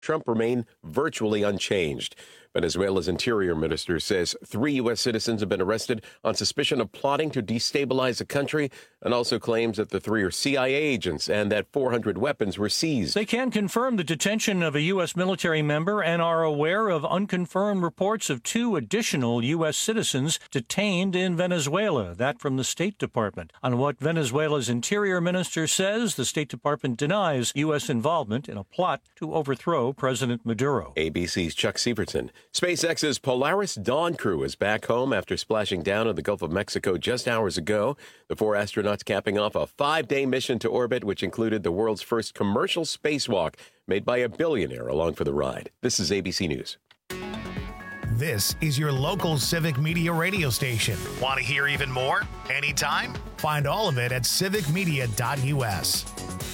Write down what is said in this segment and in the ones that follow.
Trump remain virtually unchanged. Venezuela's interior minister says 3 U.S. citizens have been arrested on suspicion of plotting to destabilize the country, and also claims that the 3 are CIA agents and that 400 weapons were seized. They can confirm the detention of a U.S. military member and are aware of unconfirmed reports of 2 additional U.S. citizens detained in Venezuela. That from the State Department. On what Venezuela's interior minister says, the State Department denies U.S. involvement in a plot to overthrow President Maduro. ABC's Chuck Sievertson. SpaceX's Polaris Dawn crew is back home after splashing down in the Gulf of Mexico just hours ago. The 4 astronauts capping off a 5-day mission to orbit, which included the world's first commercial spacewalk made by a billionaire along for the ride. This is ABC News. This is your local Civic Media radio station. Want to hear even more? Anytime? Find all of it at civicmedia.us.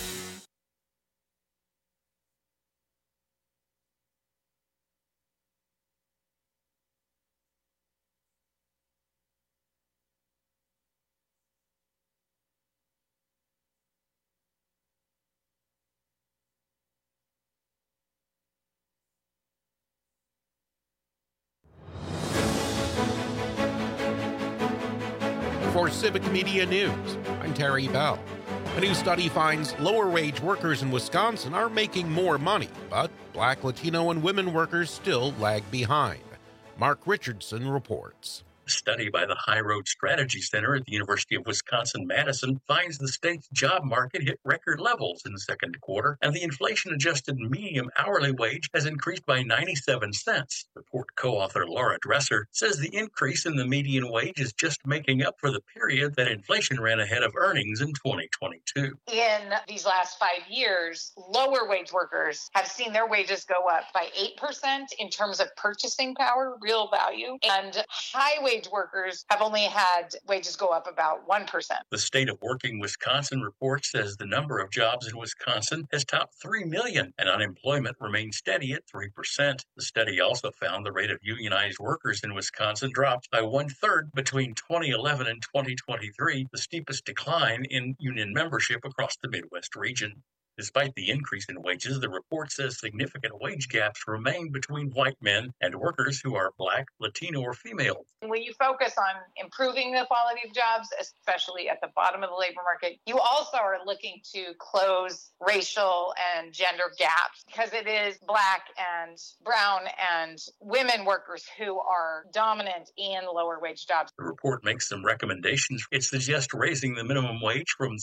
For Civic Media News, I'm Terry Bell. A new study finds lower-wage workers in Wisconsin are making more money, but Black, Latino, and women workers still lag behind. Mark Richardson reports. A study by the High Road Strategy Center at the University of Wisconsin-Madison finds the state's job market hit record levels in the second quarter, and the inflation-adjusted median hourly wage has increased by 97 cents. Report co-author Laura Dresser says the increase in the median wage is just making up for the period that inflation ran ahead of earnings in 2022. In these last 5 years, lower wage workers have seen their wages go up by 8% in terms of purchasing power, real value, and high wage workers have only had wages go up about 1%. The State of Working Wisconsin report says the number of jobs in Wisconsin has topped 3 million, and unemployment remains steady at 3%. The study also found the rate of unionized workers in Wisconsin dropped by 1/3 between 2011 and 2023, the steepest decline in union membership across the Midwest region. Despite the increase in wages, the report says significant wage gaps remain between white men and workers who are Black, Latino, or female. When you focus on improving the quality of jobs, especially at the bottom of the labor market, you also are looking to close racial and gender gaps, because it is Black and brown and women workers who are dominant in lower wage jobs. The report makes some recommendations. It suggests raising the minimum wage from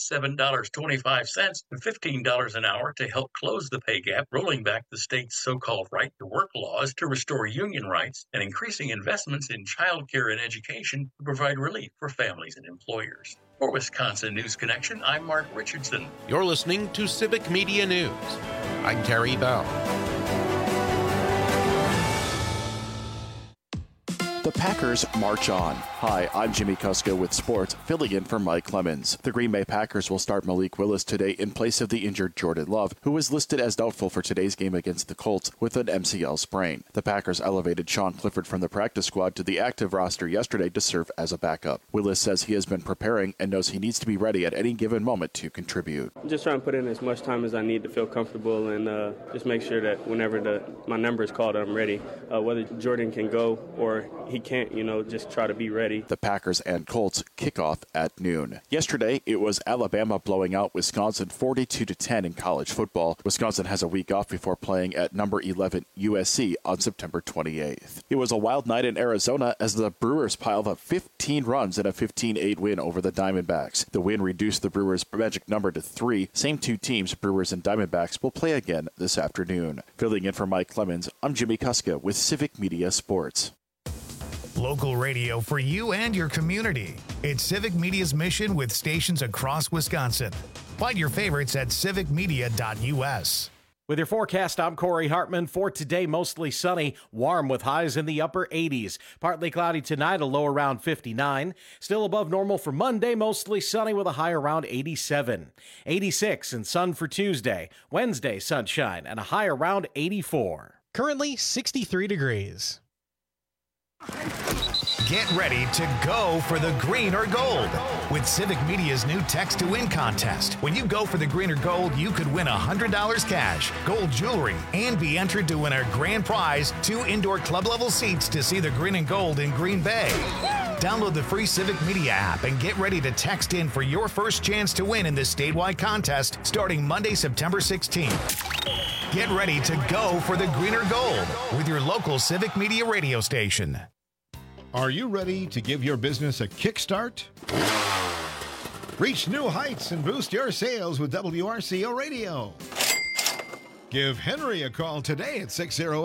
$7.25 to $15 an hour to help close the pay gap, rolling back the state's so-called right-to-work laws to restore union rights, and increasing investments in child care and education to provide relief for families and employers. For Wisconsin News Connection, I'm Mark Richardson. You're listening to Civic Media News. I'm Terry Bell. The Packers march on. Hi, I'm Jimmy Kuska with sports, filling in for Mike Clemens. The Green Bay Packers will start Malik Willis today in place of the injured Jordan Love, who was listed as doubtful for today's game against the Colts with an MCL sprain. The Packers elevated Sean Clifford from the practice squad to the active roster yesterday to serve as a backup. Willis says he has been preparing and knows he needs to be ready at any given moment to contribute. I'm just trying to put in as much time as I need to feel comfortable and just make sure that whenever my number is called, I'm ready. Whether Jordan can go or he can't, just try to be ready. The Packers and Colts kick off at noon. Yesterday, it was Alabama blowing out Wisconsin 42-10 in college football. Wisconsin has a week off before playing at number 11 USC on September 28th. It was a wild night in Arizona as the Brewers piled up 15 runs in a 15-8 win over the Diamondbacks. The win reduced the Brewers' magic number to 3. Same two teams, Brewers and Diamondbacks, will play again this afternoon. Filling in for Mike Clemens, I'm Jimmy Kuska with Civic Media Sports. Local radio for you and your community. It's Civic Media's mission with stations across Wisconsin. Find your favorites at civicmedia.us. With your forecast, I'm Corey Hartman. For today, mostly sunny, warm with highs in the upper 80s. Partly cloudy tonight, a low around 59. Still above normal for Monday, mostly sunny with a high around 87. 86 and sun for Tuesday. Wednesday, sunshine and a high around 84. Currently 63 degrees. Get ready to go for the green or gold with Civic Media's new Text to Win contest. When you go for the green or gold, you could win $100 cash, gold jewelry, and be entered to win our grand prize, 2 indoor club level seats to see the green and gold in Green Bay. Download the free Civic Media app and get ready to text in for your first chance to win in this statewide contest starting Monday, September 16th. Get ready to go for the green or gold with your local Civic Media radio station. Are you ready to give your business a kickstart? Reach new heights and boost your sales with WRCO Radio. Give Henry a call today at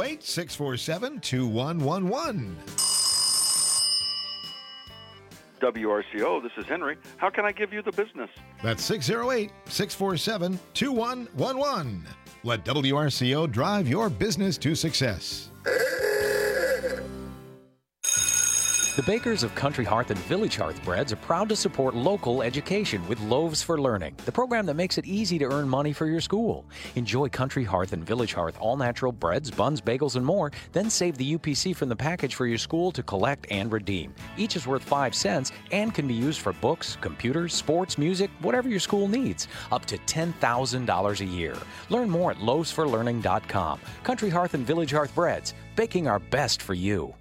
608-647-2111. WRCO, this is Henry. How can I give you the business? That's 608-647-2111. Let WRCO drive your business to success. The bakers of Country Hearth and Village Hearth Breads are proud to support local education with Loaves for Learning, the program that makes it easy to earn money for your school. Enjoy Country Hearth and Village Hearth all-natural breads, buns, bagels, and more, then save the UPC from the package for your school to collect and redeem. Each is worth 5 cents and can be used for books, computers, sports, music, whatever your school needs, up to $10,000 a year. Learn more at loavesforlearning.com. Country Hearth and Village Hearth Breads, baking our best for you.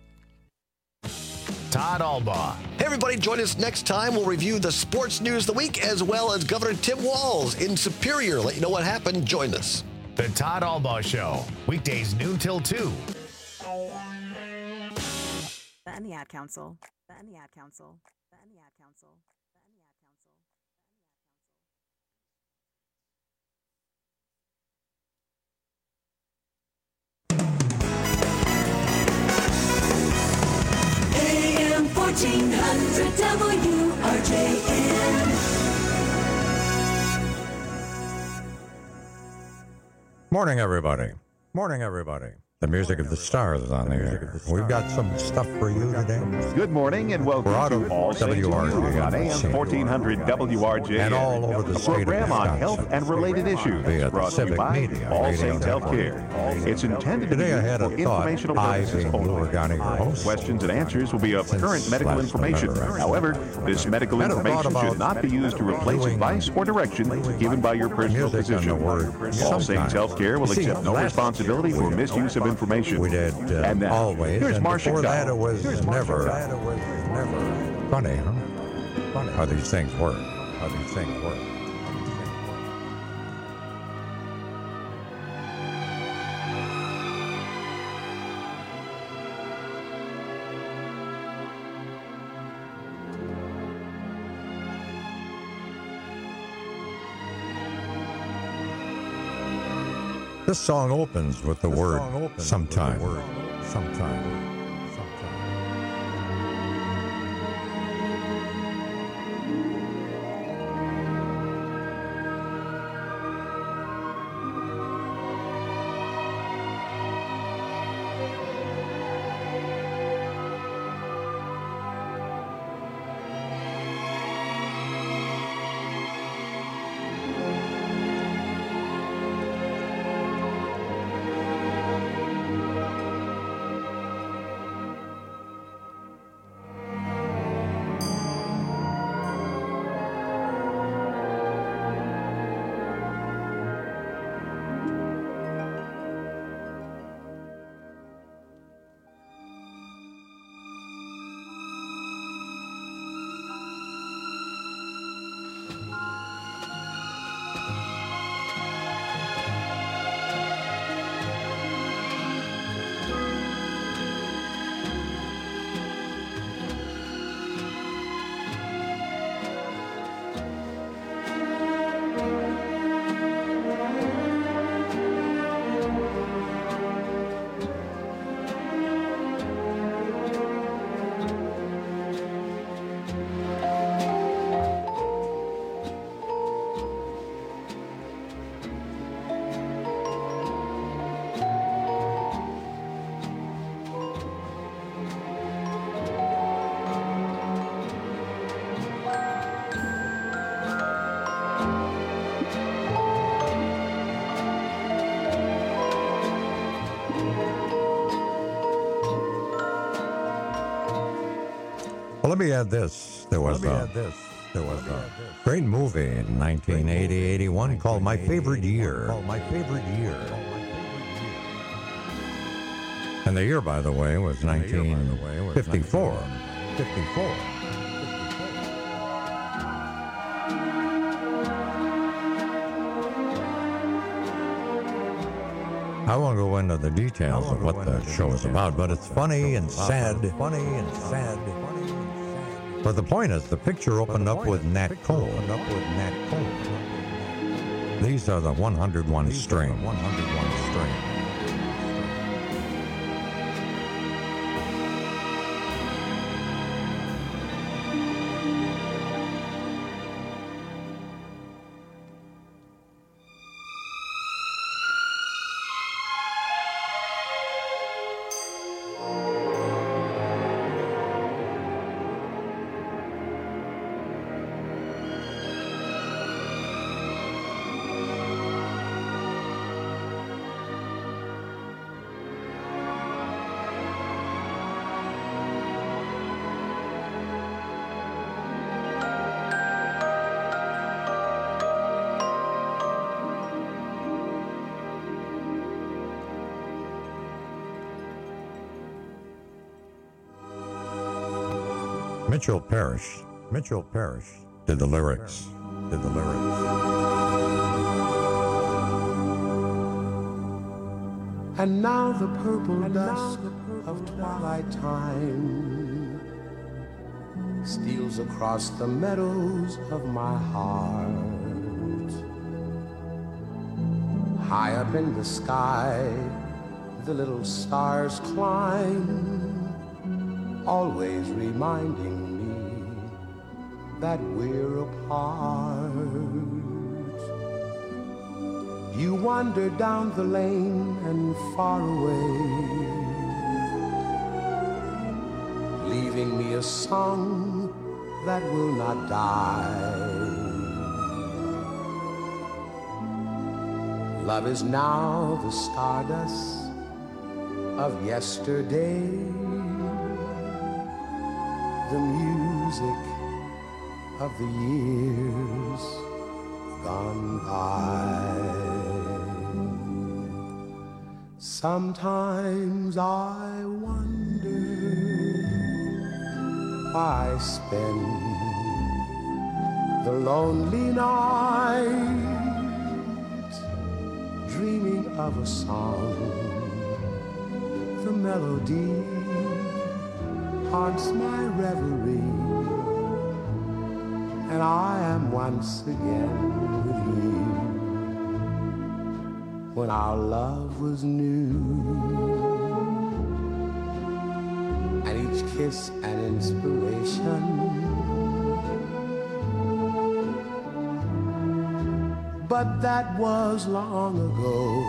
Todd Albaugh. Hey, everybody, join us next time. We'll review the sports news of the week as well as Governor Tim Walz in Superior. Let you know what happened. Join us. The Todd Albaugh Show, weekdays noon till 2. And the Ad Council. And the Ad Council. And the Ad Council. AM 1400 WRJN. Morning, everybody. Morning, everybody. The music of the stars is on the air. We've got some stuff for you today. Good morning and welcome to All WRJ on AM 1400 WRJ and all over the state program on health and related issues brought to you by All Saints Healthcare. It's intended to be for informational purposes only. Questions and answers will be of current medical information. However, this medical information should not be used to replace advice or direction given by your personal physician. All Saints Healthcare will accept no responsibility for misuse of information. We did and now, always. Here's And Marcia before that, Shaw. it was never funny, huh? Funny how these things work. How these things work. This song opens with the word sometime. Sometime. Well, let me add this. There was a great movie in 1980-81 called My Favorite Year. And the year, by the way, was 1954. I won't go into the details of what the show is about, but it's funny and sad. But the point is, the picture opened up with Nat Cole. These are the 101 string. Mitchell Parrish did the lyrics. And now the purple dusk of twilight time steals across the meadows of my heart. High up in the sky, the little stars climb, always reminding me that we're apart. You wander down the lane and far away, leaving me a song that will not die. Love is now the stardust of yesterday, the music of the years gone by. Sometimes I wonder why I spend the lonely night dreaming of a song. The melody haunts my reverie, and I am once again with you when our love was new, and each kiss an inspiration. But that was long ago.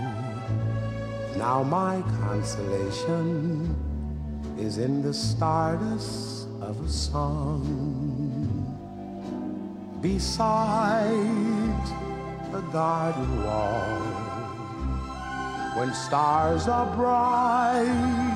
Now my consolation is in the stardust of a song beside a garden wall. When stars are bright,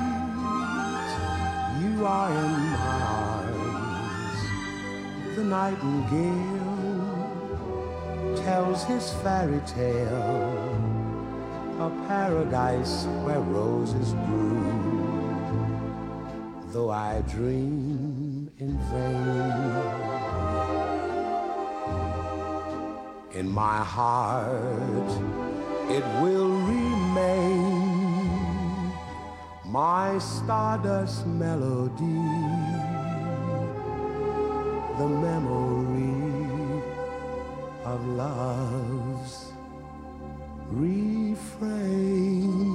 you are in my arms. The nightingale tells his fairy tale, a paradise where roses bloom, though I dream in vain. In my heart it will remain, my stardust melody, the memory of love's refrain.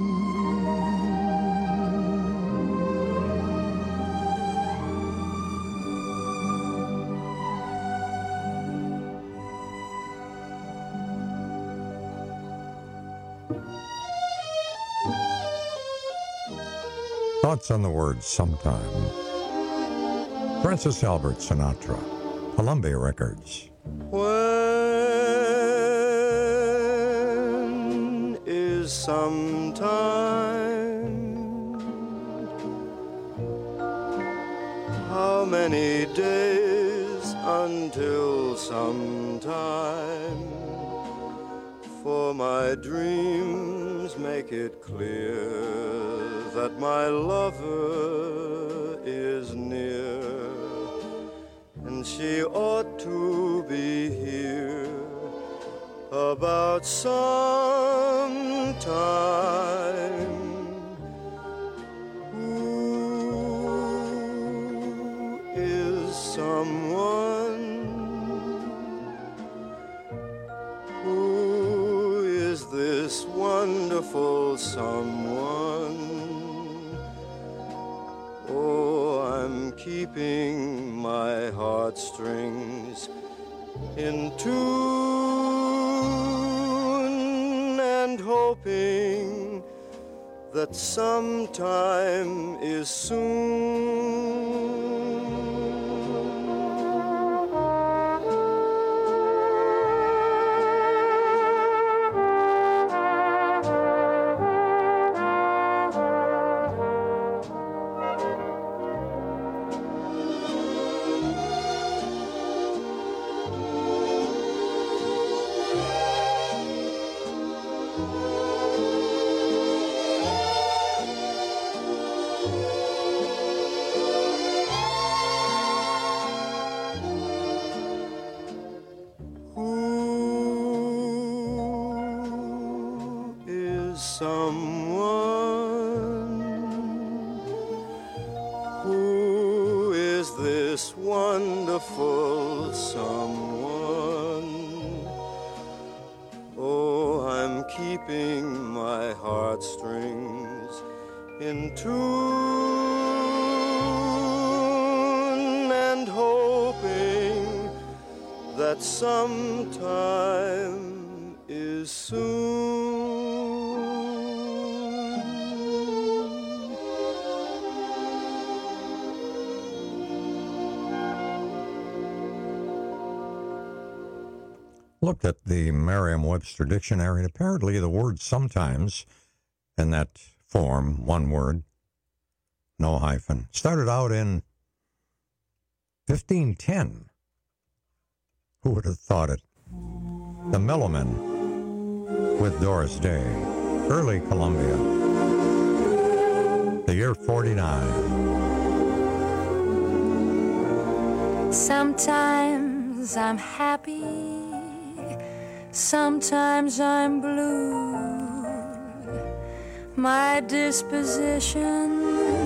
Thoughts on the word sometime. Francis Albert Sinatra, Columbia Records. When is sometime? How how many days until sometime? For my dreams make it clear that my lover is near, and she ought to be here about some time. Who is someone? Who is this wonderful someone? Oh, I'm keeping my heartstrings in tune and hoping that sometime is soon. Wonderful someone. Oh, I'm keeping my heartstrings in tune and hoping that sometime is soon. Looked at the Merriam-Webster dictionary, and apparently the word sometimes, in that form, one word, no hyphen, started out in 1510. Who would have thought it? The Mellowmen with Doris Day, early Columbia, the year 49. Sometimes I'm happy, sometimes I'm blue. My disposition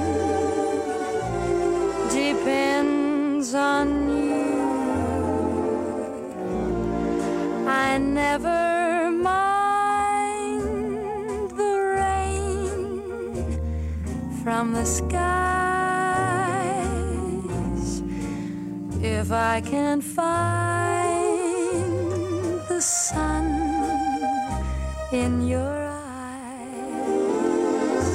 depends on you. I never mind the rain from the skies if I can find the sun in your eyes.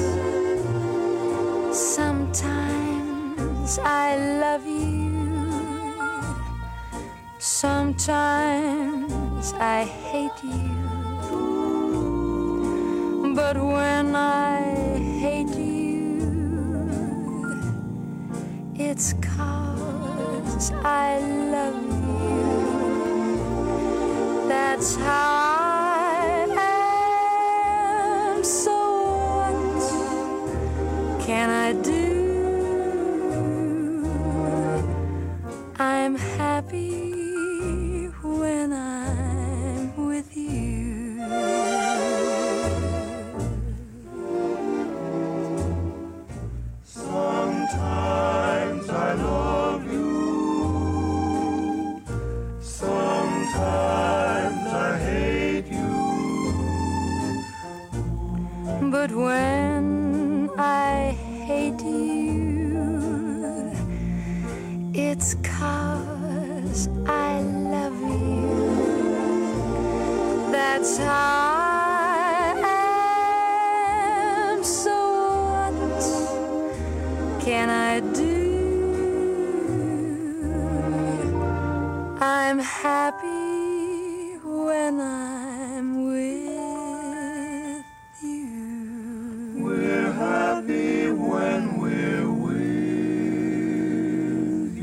Sometimes I love you, sometimes I hate you, but when I hate you, it's 'cause I love you. That's how I am. So what can I do? I'm happy when I'm with you. Sometimes I love you, sometimes I hate you, but when I hate you, it's 'cause I love you. That's how I am. So what can I do? I'm happy when I'm with you. We're happy when we're with you.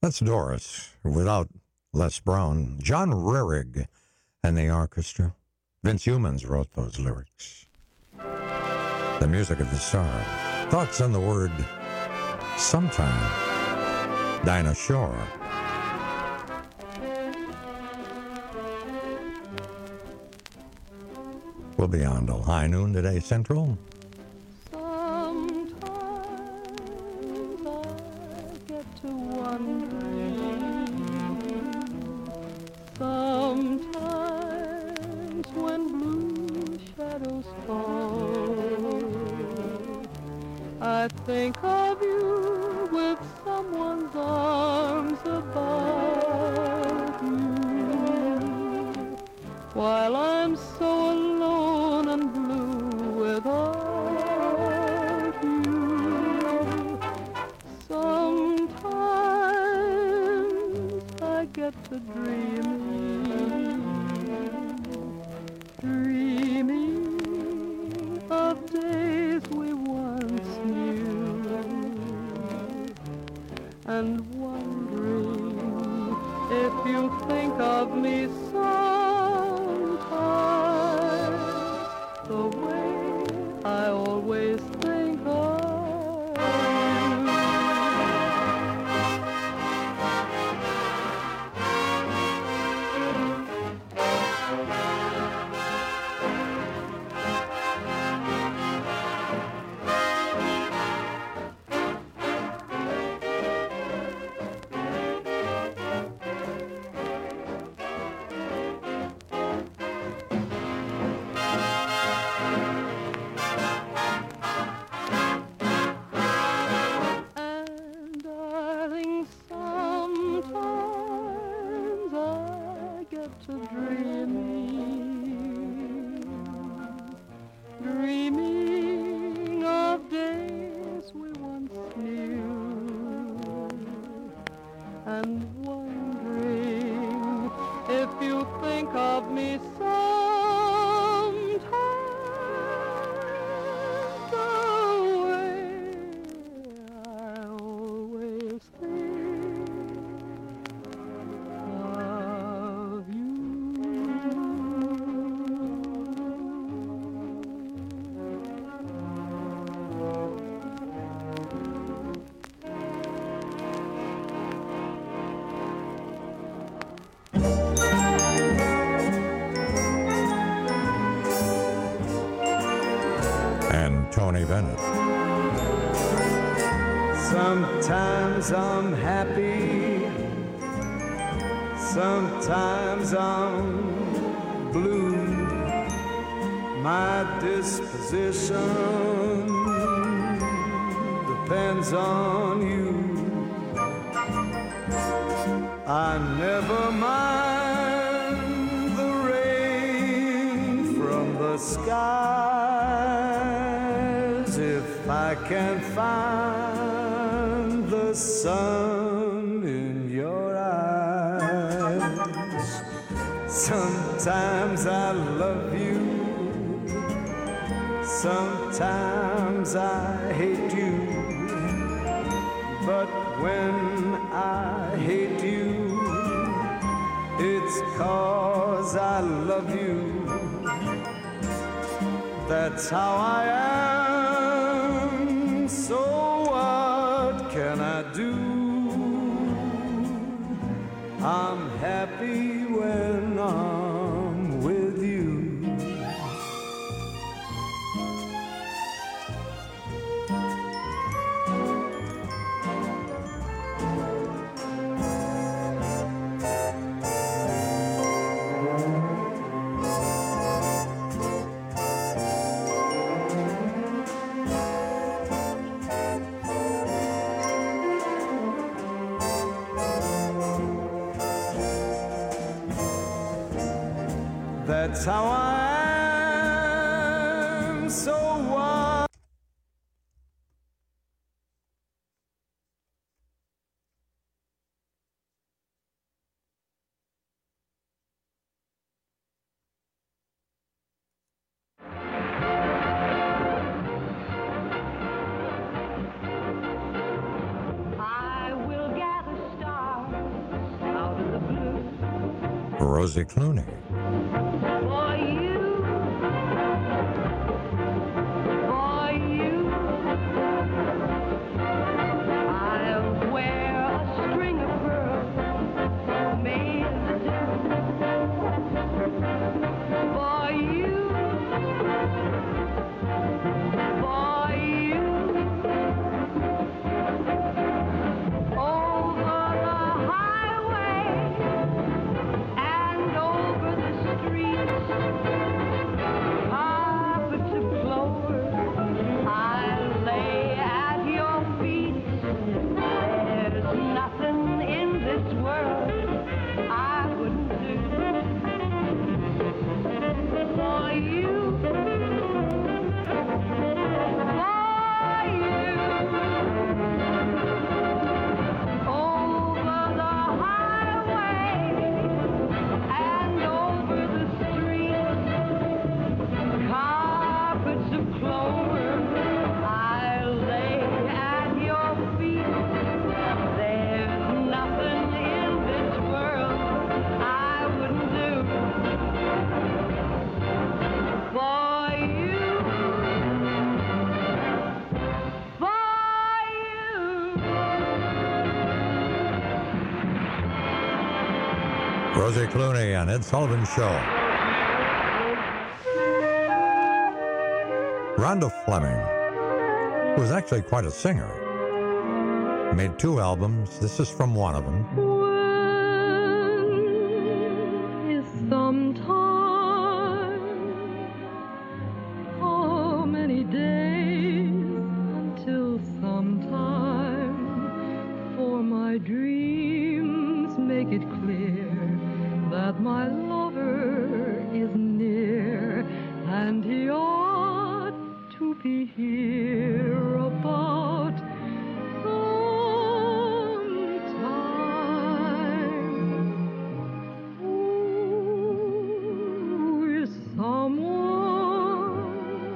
That's Doris, without Les Brown. John Rehrig and the orchestra. Vince Youmans wrote those lyrics. The music of the star. Thoughts on the word sometime. Dinah Shore. We'll be on till high noon today, Central. Sometimes when blue shadows fall, I think of you with someone's arms about you, while I'm so alone and blue without you. Sometimes I get to dreaming of days we once knew, and wondering if you think of me sometimes the way I always think of dreaming of days we once knew, and wondering if you think of me sometimes the way I always think of you. And Tony Bennett. Sometimes I'm happy, sometimes I'm blue. My disposition depends on you. I never mind the rain from the skies if I can find the sun in your eyes. Sometimes I love you, sometimes I hate you, but when I hate you, it's 'cause I love you. That's how I am, so what can I do? I'm happy when I'm with you. That's how I am, so what? I will gather stars Rosie Clooney. For you, I'll wear a string of pearls made of for you, over the highway and over the streets, carpets of clover I lay at your feet. There's nothing in this world I wouldn't do for you. Rosie Clooney on Ed Sullivan Show. Rhonda Fleming, who was actually quite a singer, made 2 albums. This is from one of them. Is sometime, how many days until sometime, for my dreams make it clear that my lover is near, and he ought to be here about sometime. Who is someone?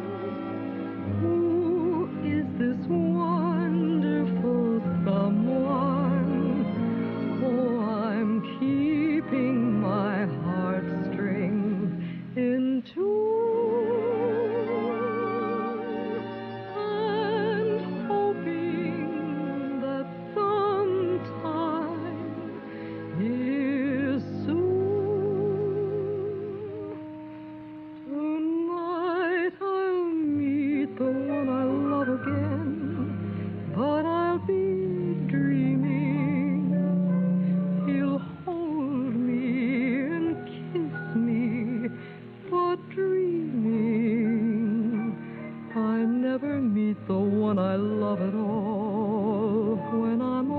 Who is this wonderful someone? Oh, I'm keeping my heartstrings in tune and hoping that sometime here soon, tonight I'll meet the one I love again, but I'll be dreaming. He'll hold me and kiss me, but dreaming. I never meet the one I love at all when I'm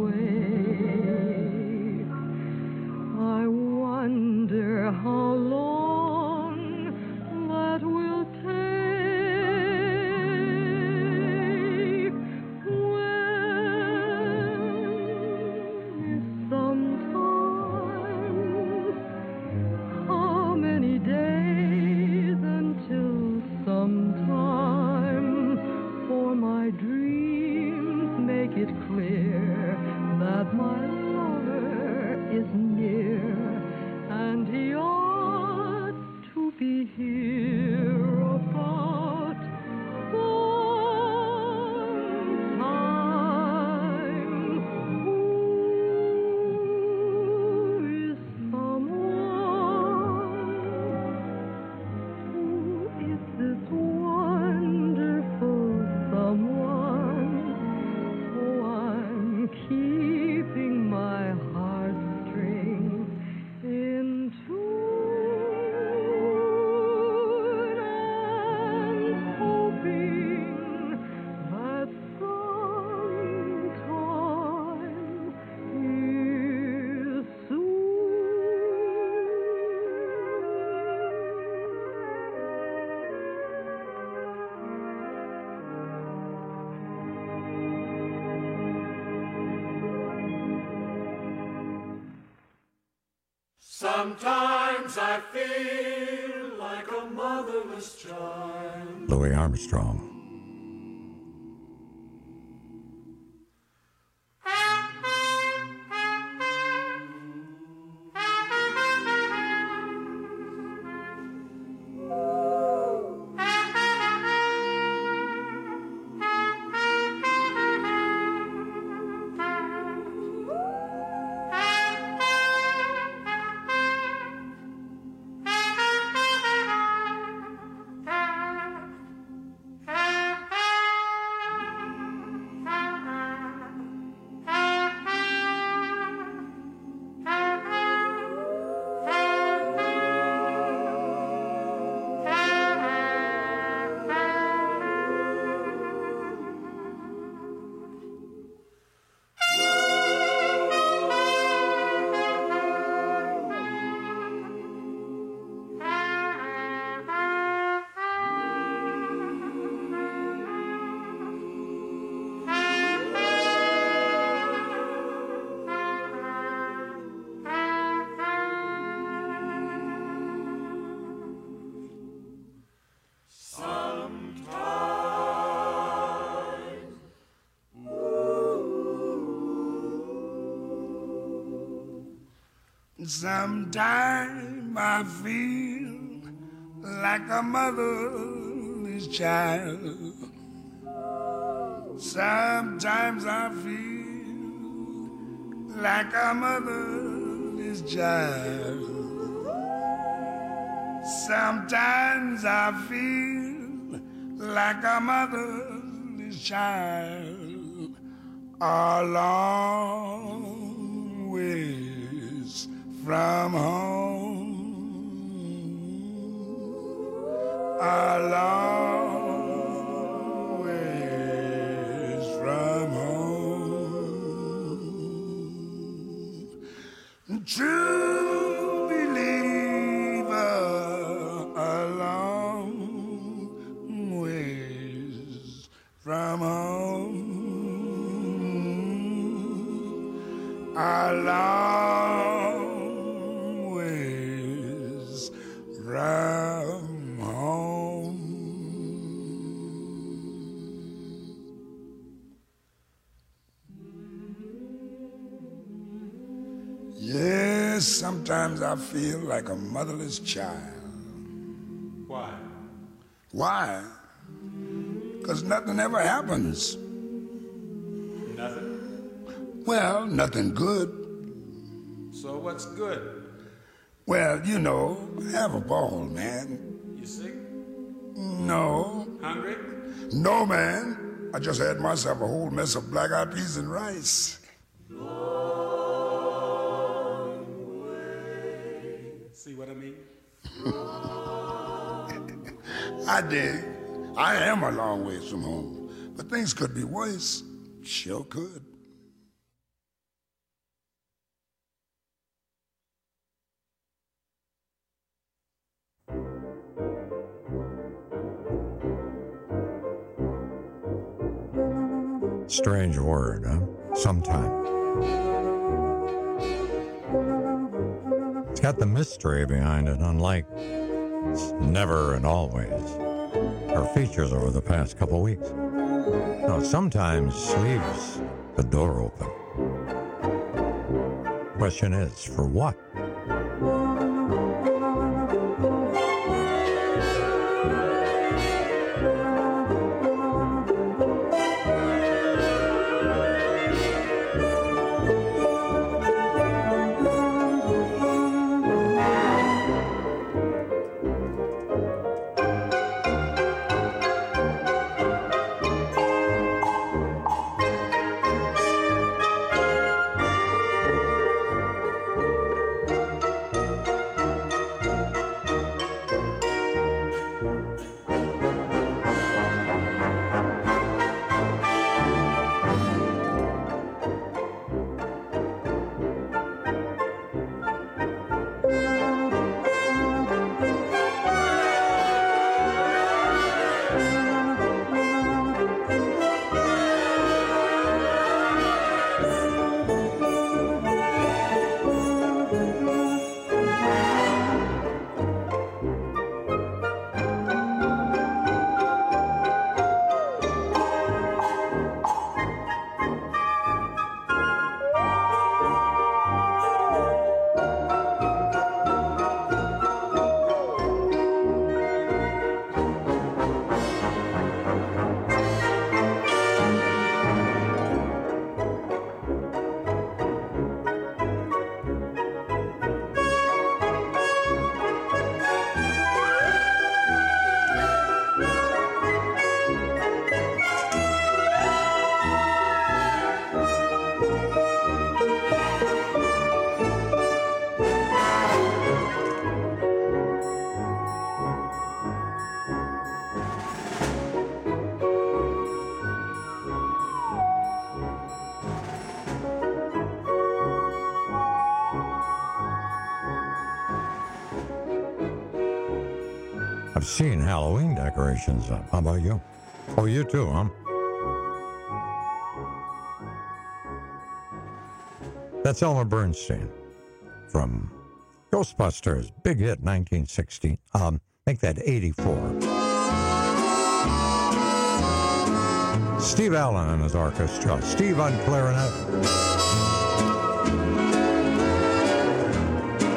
away. I wonder how long that will take. Sometime, how many days until sometime, for my dreams make it clear that my lover is near, and he ought to be here about sometime. Who is someone? Who is this wonderful someone? Oh, I'm keeping my heartstrings in tune and hoping that sometime here Sometimes I feel like a motherless child. Louis Armstrong. Sometimes I feel like a motherless child. Sometimes I feel like a motherless child. Sometimes I feel like a motherless child. A long ways from home. A long ways from home. True believer, a long ways from home. A long ways from home. Yes, sometimes I feel like a motherless child. Why? Why? Because nothing ever happens. Nothing? Well, nothing good. So what's good? Well, you know, have a ball, man. You sick? No. Hungry? No, man. I just had myself a whole mess of black-eyed peas and rice. See what I mean? I dig. I am a long ways from home. But things could be worse. Sure could. Strange word, huh? Sometime. It's got the mystery behind it, unlike never and always. Our features over the past couple weeks. No, sometimes leaves the door open. Question is, for what? I've seen Halloween decorations up. How about you? Oh, you too, huh? That's Elmer Bernstein from Ghostbusters, big hit 1960. Make that 84. Steve Allen and his orchestra. Steve on clarinet.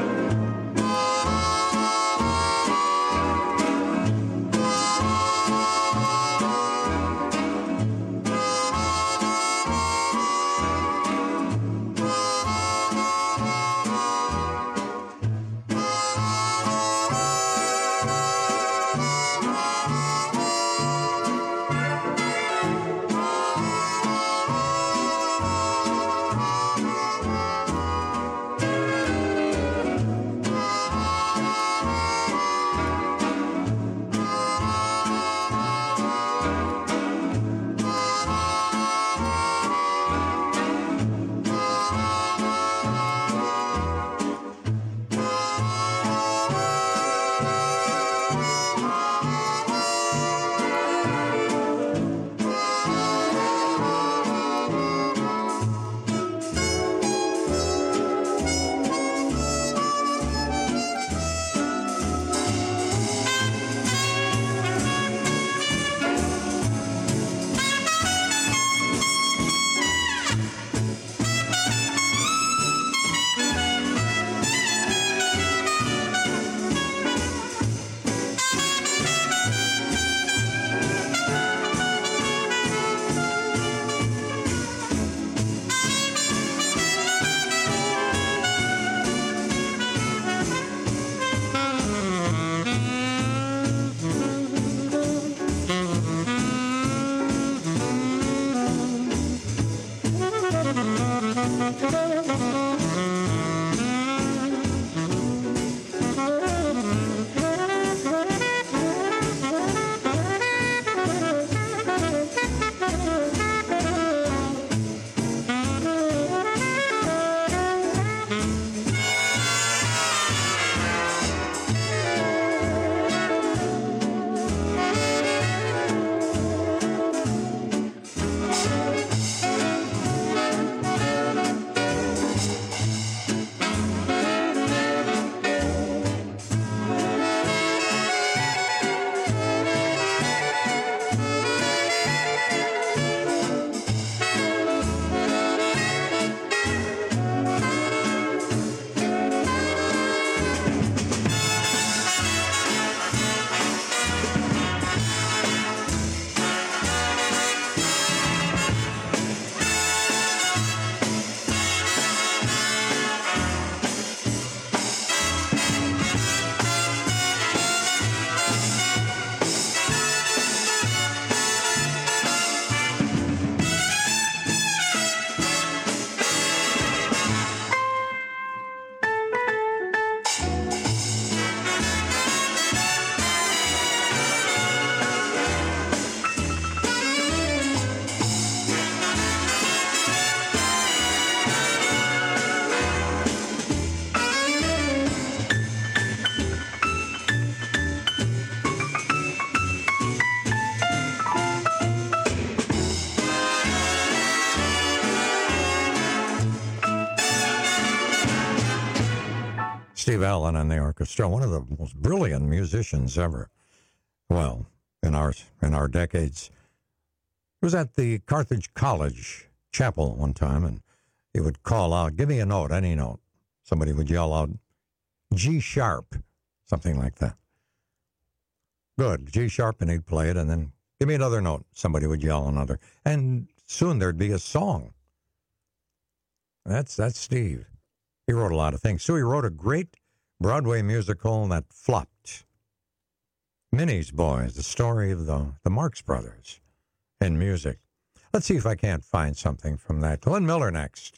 Allen and the orchestra, one of the most brilliant musicians ever. Well, in our decades. He was at the Carthage College chapel one time, and he would call out, "Give me a note, any note." Somebody would yell out, "G sharp," something like that. Good, G sharp, and he'd play it, and then, "Give me another note." Somebody would yell another, and soon there'd be a song. That's Steve. He wrote a lot of things. So he wrote a great Broadway musical that flopped. Minnie's Boys, the story of the Marx Brothers in music. Let's see if I can't find something from that. Glenn Miller next.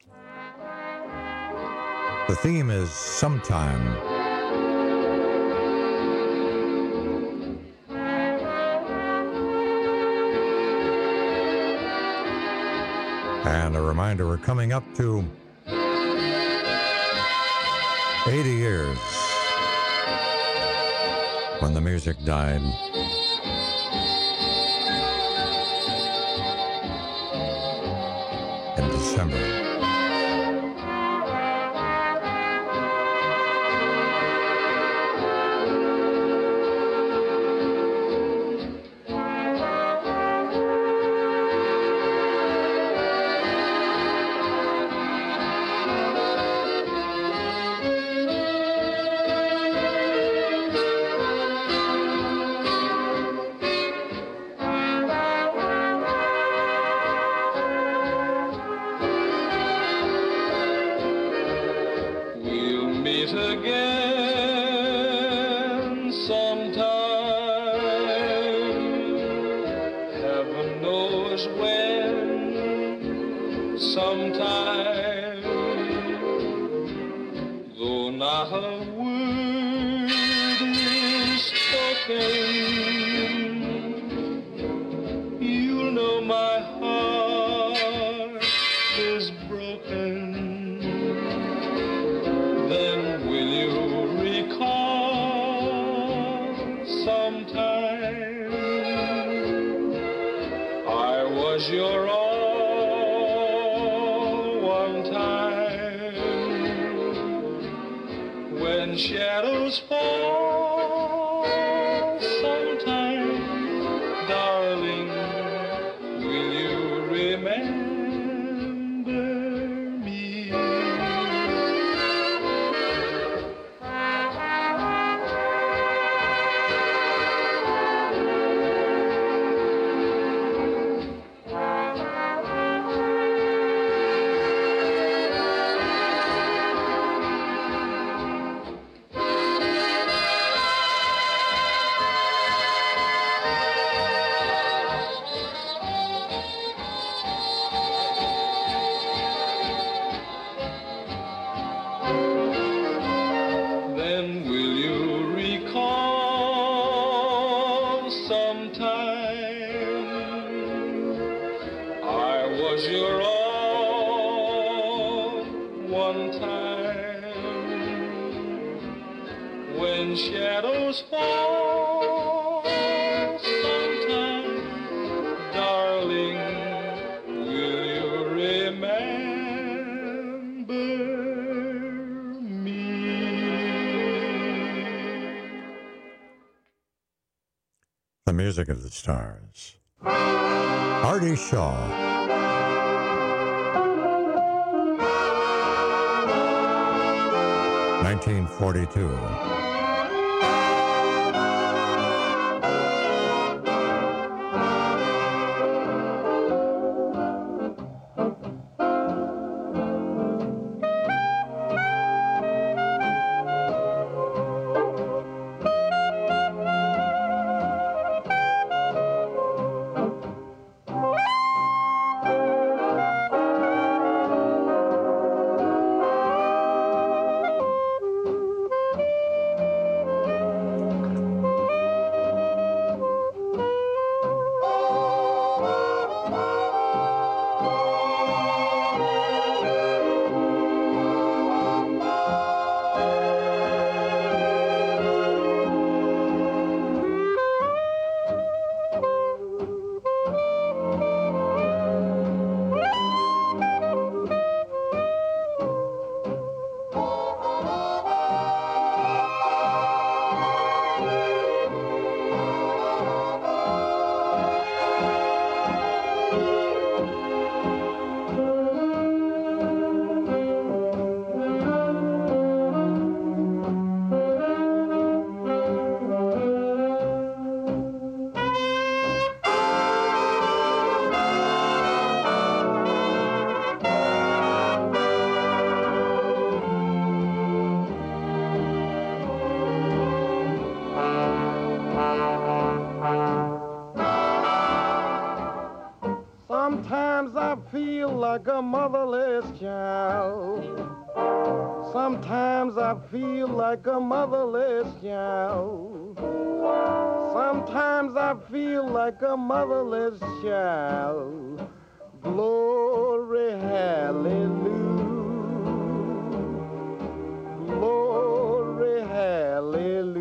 The theme is Sometime. And a reminder, we're coming up to 80 years when the music died. In December. The music of the stars. Artie Shaw. (1942). like a motherless child. Sometimes I feel like a motherless child. Sometimes I feel like a motherless child. Glory, hallelujah. Glory, hallelujah.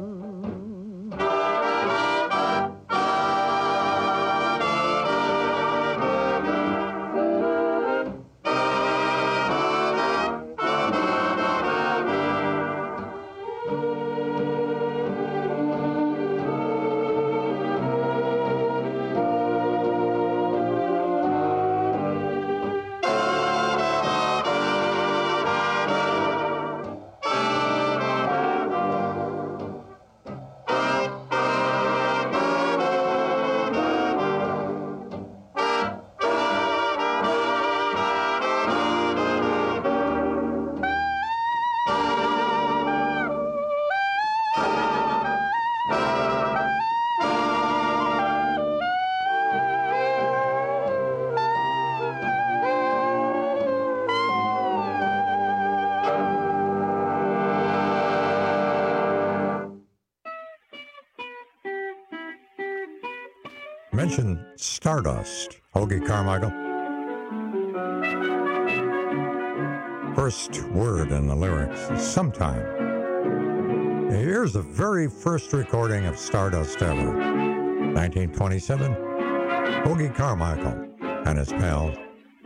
Mention Stardust, Hoagy Carmichael. First word in the lyrics is sometime. Here's the very first recording of Stardust ever. 1927, Hoagy Carmichael and his pals.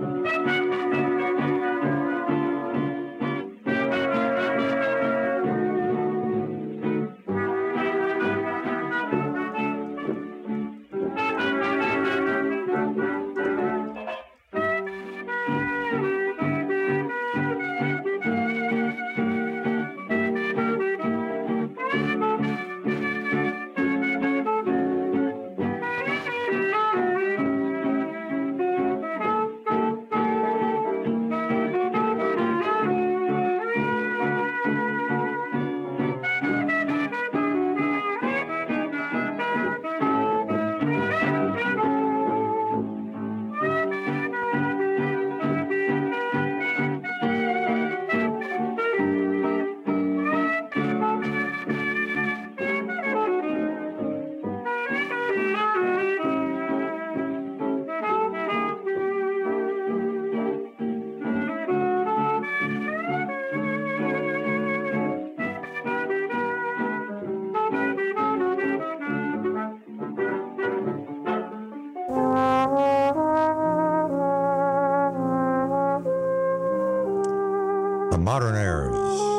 Modern Airs.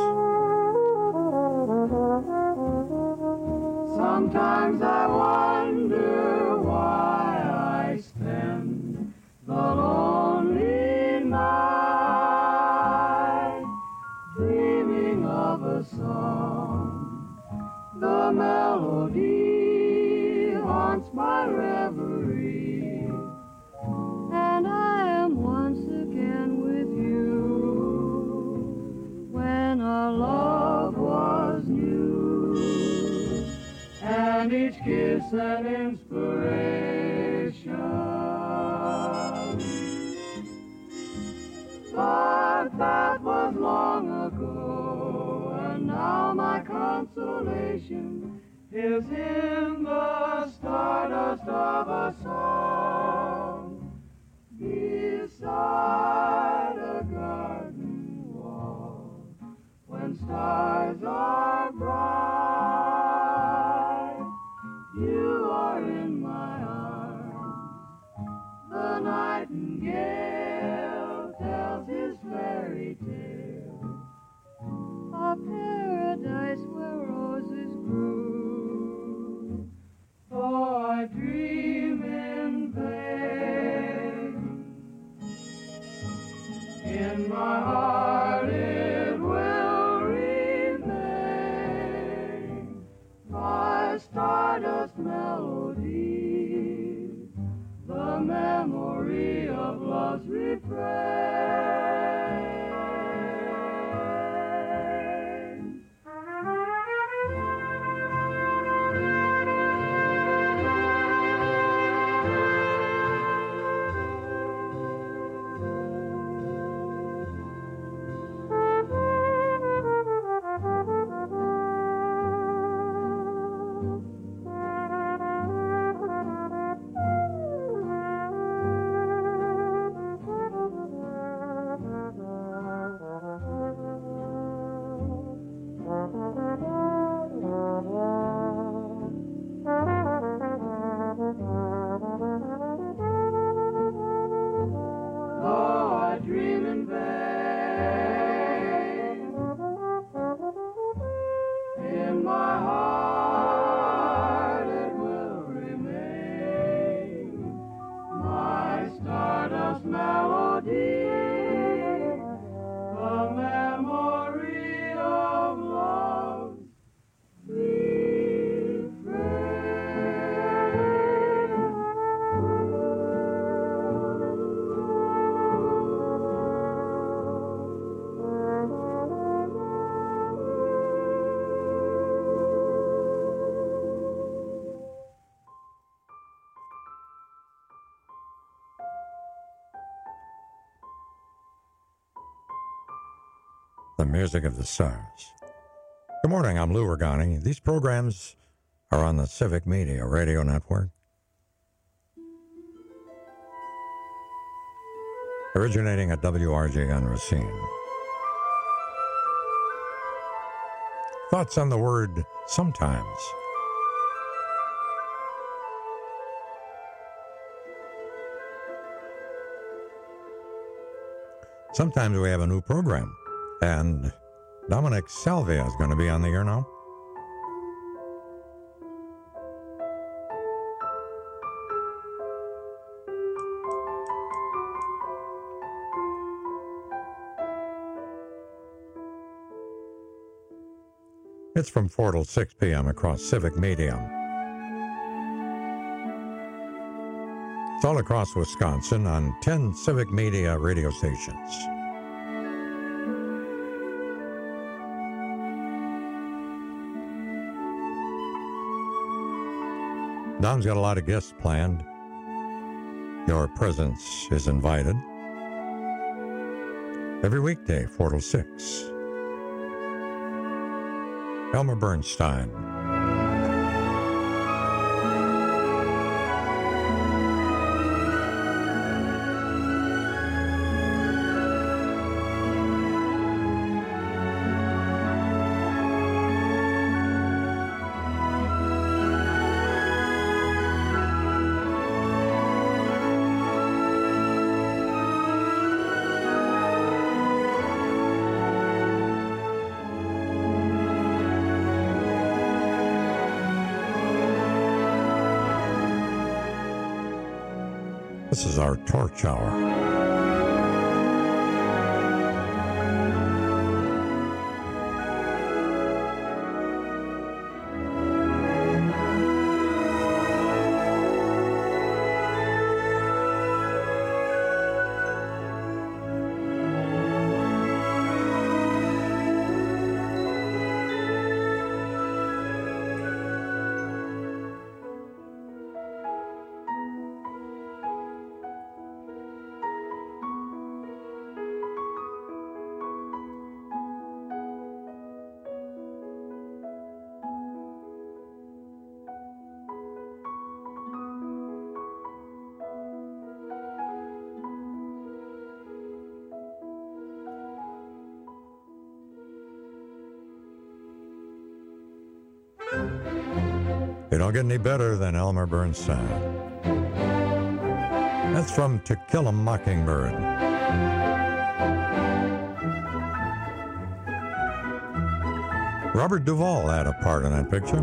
Sometimes I wonder why I spend the lonely night dreaming of a song. The melody haunts my reverie, and I am once again with you. When our love was new, and each kiss an inspiration. But that was long ago, and now my consolation is in the stardust of a song beside a garden wall. When stars are bright, you are in my arms. The nightingale tells his fairy tale, a paradise where roses grew. Oh, I dream in vain. In my heart it will remain, my stardust melody, the memory of love's refrain. the music of the stars. Good morning, I'm Lou Regani. These programs are on the Civic Media Radio Network. Originating at WRJ on Racine. Thoughts on the word sometimes? Sometimes we have a new program, and Dominic Salvia is going to be on the air now. It's from 4 till 6 p.m. across Civic Media. It's all across Wisconsin on 10 Civic Media radio stations. Dom's got a lot of guests planned. Your presence is invited. Every weekday, 4 till 6. Elmer Bernstein. This is our torch hour. It don't get any better than Elmer Bernstein. That's from To Kill a Mockingbird. Robert Duvall had a part in that picture.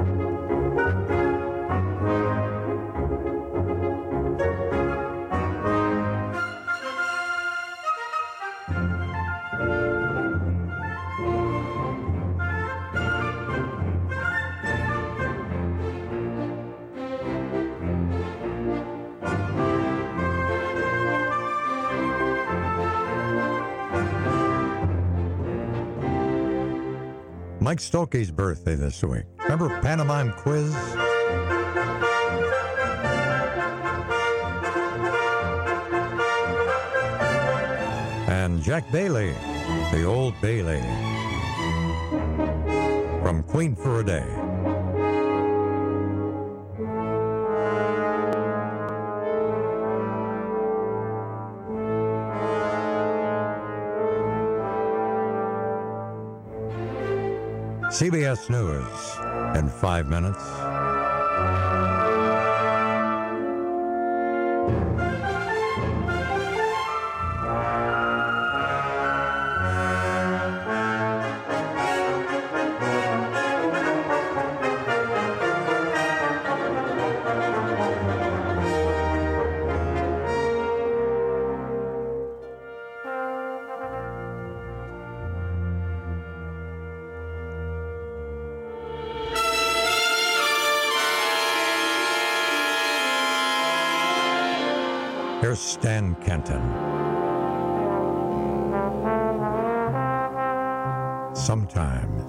Mike Stokey's birthday this week. Remember Pantomime Quiz? And Jack Bailey, the Old Bailey, from Queen for a Day. CBS News in 5 minutes. Here's Stan Kenton. Sometimes.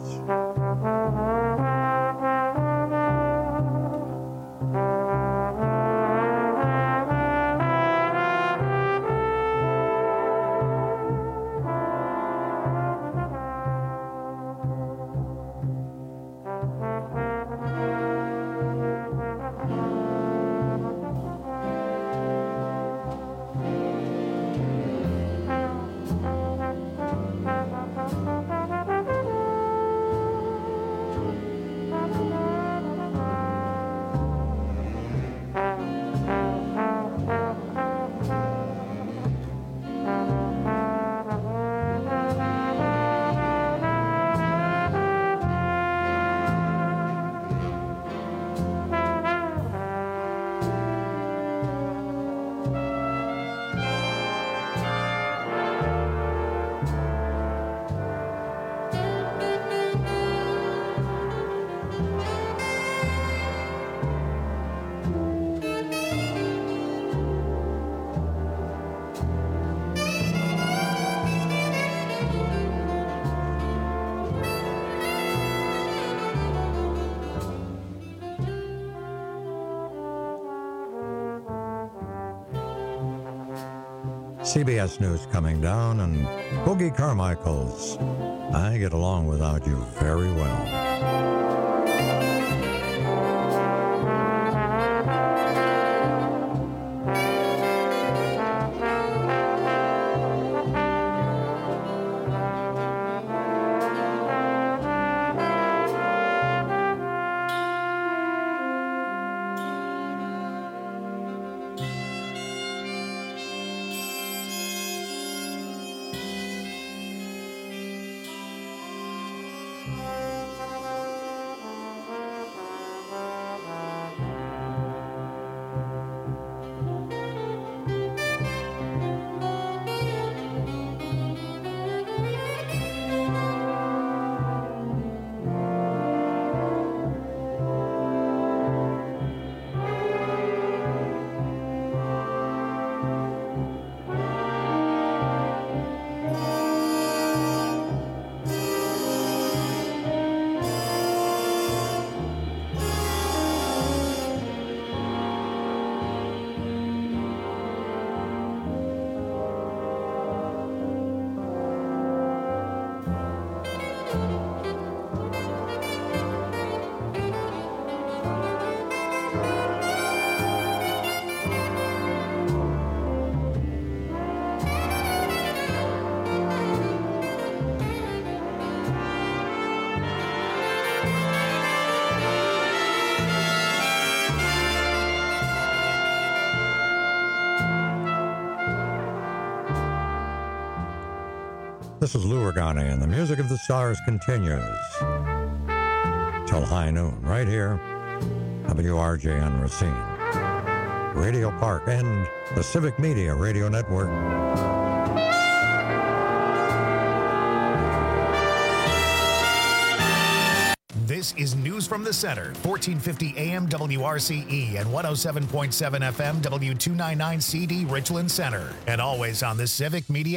CBS News coming down, and Boogie Carmichael's I Get Along Without You Very Well. This is Lou Regani, and the Music of the Stars continues till high noon, right here, WRJ on Racine, Radio Park, and the Civic Media Radio Network. This is News from the Center, 1450 AM WRCE and 107.7 FM W299CD Richland Center, and always on the Civic Media